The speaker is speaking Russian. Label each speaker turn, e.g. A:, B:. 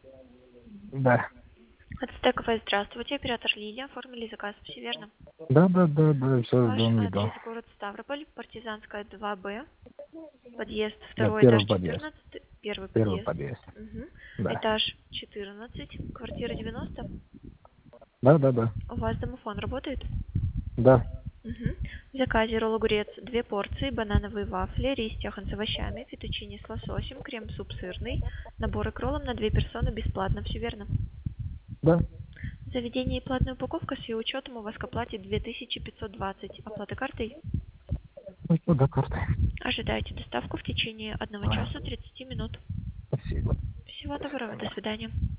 A: Да.
B: Ацтек КФ, здравствуйте, оператор Лилия, оформили заказ, все верно?
A: Да, все
B: Ваш
A: ждем, видал.
B: адрес город Ставрополь, Партизанская 2Б, подъезд,
A: Да,
B: второй этаж
A: первый подъезд.
B: 14, первый
A: Первый
B: подъезд,
A: подъезд.
B: угу.
A: Да.
B: Этаж 14, квартира 90.
A: Да.
B: У вас домофон работает?
A: Да.
B: Угу. В заказе ролл огурец 2 порции, банановые вафли, рис тяхан с овощами, фетучини с лососем, крем-суп сырный, наборы к роллам на 2 персоны бесплатно, все верно?
A: Да.
B: Заведение и платная упаковка с ее учетом у вас к оплате 2520. Оплата картой?
A: Ну что, до карты.
B: Ожидайте доставку в течение 1
A: А,
B: часа 30 минут.
A: спасибо.
B: Всего доброго, до свидания.